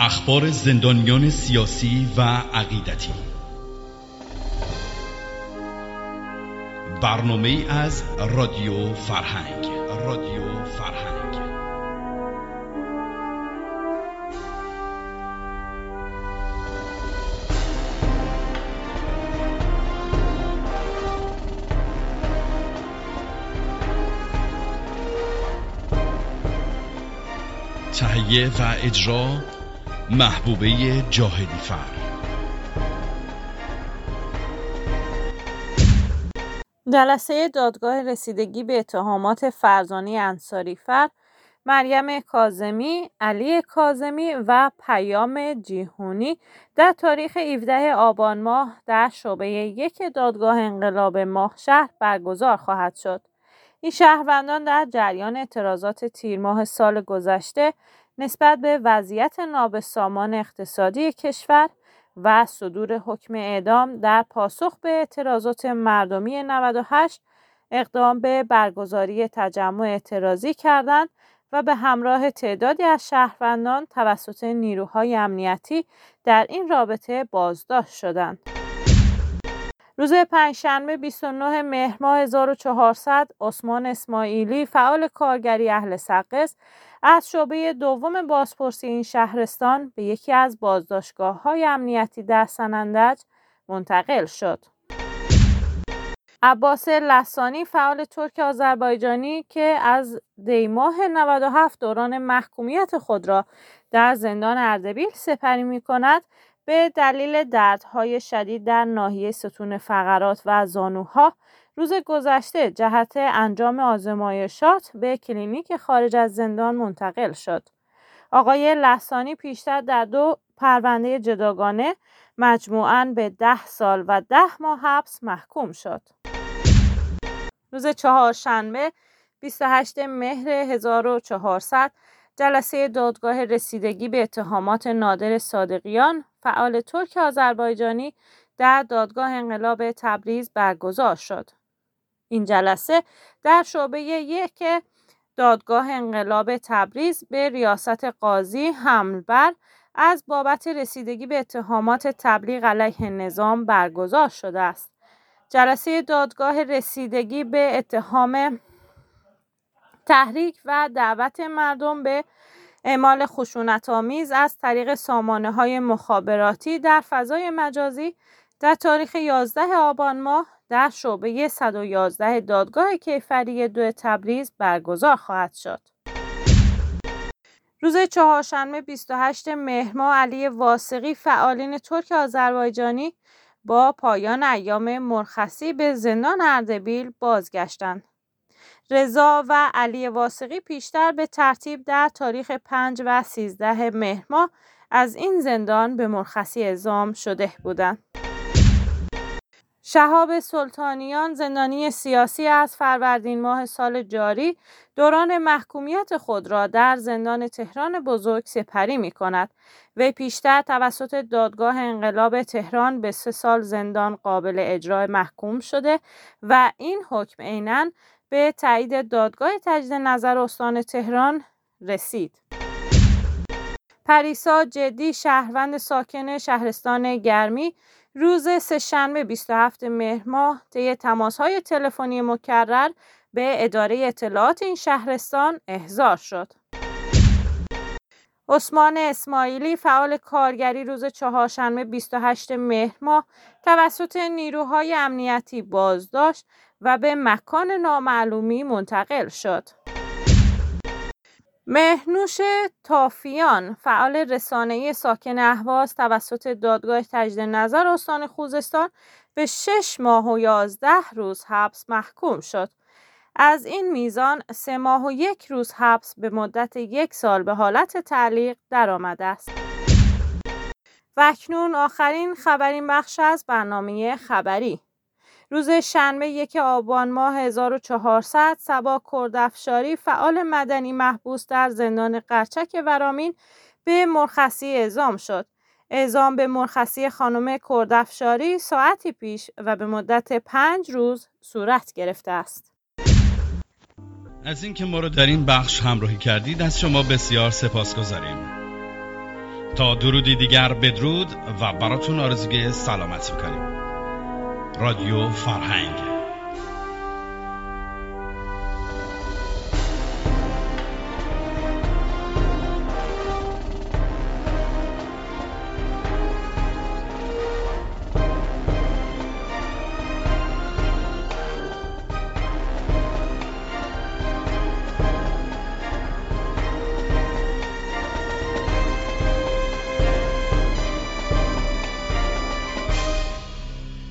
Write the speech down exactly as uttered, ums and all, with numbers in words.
اخبار زندانیان سیاسی و عقیدتی. برنامه از رادیو فرهنگ. رادیو فرهنگ تهیه و اجرا محبوبه جاهدی فر. جلسه دادگاه رسیدگی به اتهامات فرزانه انصاری فر، مریم کاظمی، علی کاظمی و پیام جیهونی در تاریخ هفدهم آبان ماه در شعبه یک دادگاه انقلاب ماهشهر برگزار خواهد شد. این شهروندان در جریان اعتراضات تیر ماه سال گذشته نسبت به وضعیت نابسامان اقتصادی کشور و صدور حکم اعدام در پاسخ به اعتراضات مردمی نود و هشت اقدام به برگزاری تجمع اعتراضی کردند و به همراه تعدادی از شهروندان توسط نیروهای امنیتی در این رابطه بازداشت شدند. روز پنجشنبه بیست و نهم مهر ماه هزار و چهارصد، عثمان اسماعیلی، فعال کارگری اهل سقز، از شعبه دوم بازپرسی این شهرستان به یکی از بازداشتگاه‌های امنیتی در سنندج منتقل شد. عباس لسانی، فعال ترک آذربایجانی که از دی ماه نود و هفت دوران محکومیت خود را در زندان اردبیل سپری می‌کند، به دلیل دردهای شدید در ناحیه ستون فقرات و زانوها روز گذشته جهت انجام آزمایشات به کلینیک خارج از زندان منتقل شد. آقای لسانی پیشتر در دو پرونده جداگانه مجموعاً به ده سال و ده ماه حبس محکوم شد. روز چهارشنبه بیست و هشتم مهر هزار و چهارصد جلسه دادگاه رسیدگی به اتهامات نادر صادقیان، فعال ترک آذربایجانی، در دادگاه انقلاب تبریز برگزار شد. این جلسه در شعبه یک دادگاه انقلاب تبریز به ریاست قاضی حمل بر از بابت رسیدگی به اتهامات تبلیغ علیه نظام برگزار شده است. جلسه دادگاه رسیدگی به اتهام تحریک و دعوت مردم به اعمال خشونت‌آمیز از طریق سامانه‌های مخابراتی در فضای مجازی در تاریخ یازدهم آبان ماه در شعبه صد و یازده دادگاه کیفری دو تبریز برگزار خواهد شد. روز چهارشنبه بیست و هشتم مهر ماه علی واثقی، فعالین ترک آذربایجانی، با پایان ایام مرخصی به زندان اردبیل بازگشتند. رضا و علی واثقی پیشتر به ترتیب در تاریخ پنج و سیزده مهر ماه از این زندان به مرخصی اعزام شده بودند. شهاب سلطانیان، زندانی سیاسی، از فروردین ماه سال جاری دوران محکومیت خود را در زندان تهران بزرگ سپری می کند. وی پیشتر توسط دادگاه انقلاب تهران به سه سال زندان قابل اجرا محکوم شده و این حکم عیناً به تایید دادگاه تجدید نظر استان تهران رسید. پریسا جدی، شهروند ساکن شهرستان گرمی، روز سه‌شنبه بیست و هفتم مهر ماه طی تماس‌های تلفنی مکرر به اداره اطلاعات این شهرستان احضار شد. عثمان اسماعیلی، فعال کارگری، روز چهارشنبه بیست و هشتم مهر ماه توسط نیروهای امنیتی بازداشت و به مکان نامعلومی منتقل شد. مهنوش تافیان، فعال رسانه‌ای ساکن اهواز، توسط دادگاه تجدید نظر استان خوزستان به شش ماه و یازده روز حبس محکوم شد. از این میزان سه ماه و یک روز حبس به مدت یک سال به حالت تعلیق درآمده است. و اکنون آخرین خبرین بخش از برنامه خبری. روز شنبه یک آبان ماه هزار و چهارصد صبا کردافشاری، فعال مدنی محبوس در زندان قرچک ورامین، به مرخصی اعزام شد. اعزام به مرخصی خانم کردافشاری ساعتی پیش و به مدت پنج روز صورت گرفته است. از اینکه ما رو در این بخش همراهی کردید از شما بسیار سپاسگزاریم. تا درودی دیگر بدرود و براتون آرزوی سلامت میکنیم. رادیو فرهنگ.